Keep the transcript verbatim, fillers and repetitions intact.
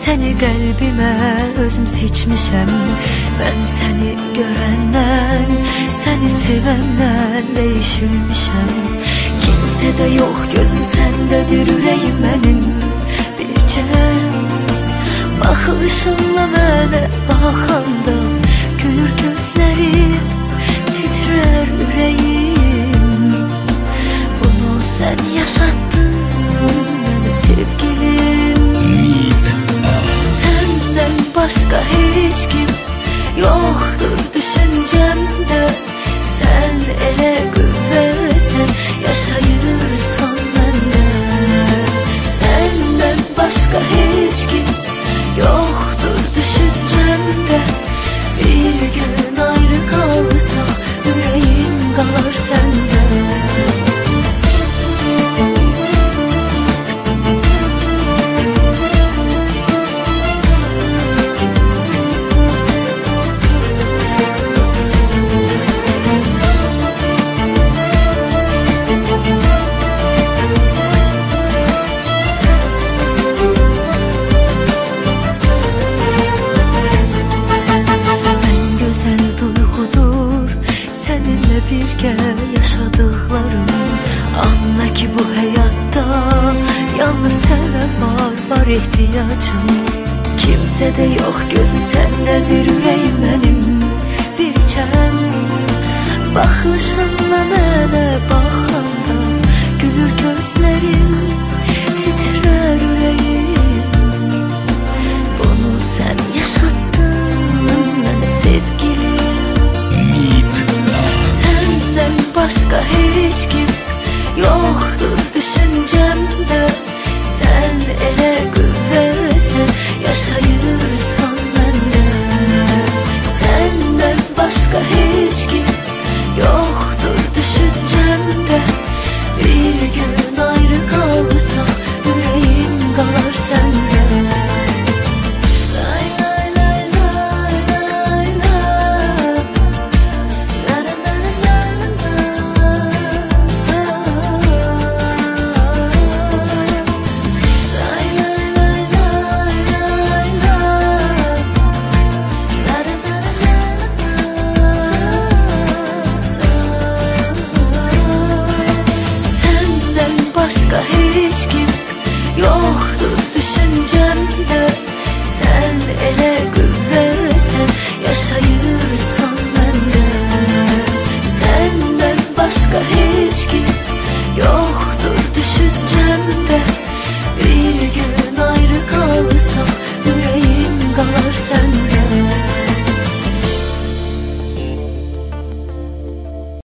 Seni qəlbimə özüm seçmişəm. Ben seni görəndən, seni sevəndən değişilmişəm. Kimsə də yox gözüm səndədir, ürəyim mənim bircəm. Baxışınla mənə baxanda gülür gözlərim, titrər ürəyim. Bunu sən yaşatdın mənə sevgilim. Səndən başqa heç kim yoxdur düşüncəmdə. Sən elə qüvvəsən, yaşayırsan məndə. Səndən başqa heç kim yoxdur düşüncəmdə. Bir gün ayrı qalsaq, ürəyim qalar səndə. Birgə yaşadıqlarım, anla ki bu həyatda yalnız sənə var, var ehtiyacım. Kimsə də yox gözüm səndədir, ürəyim mənim bircəm. Baxışınla mənə baxanda gülür gözlərim,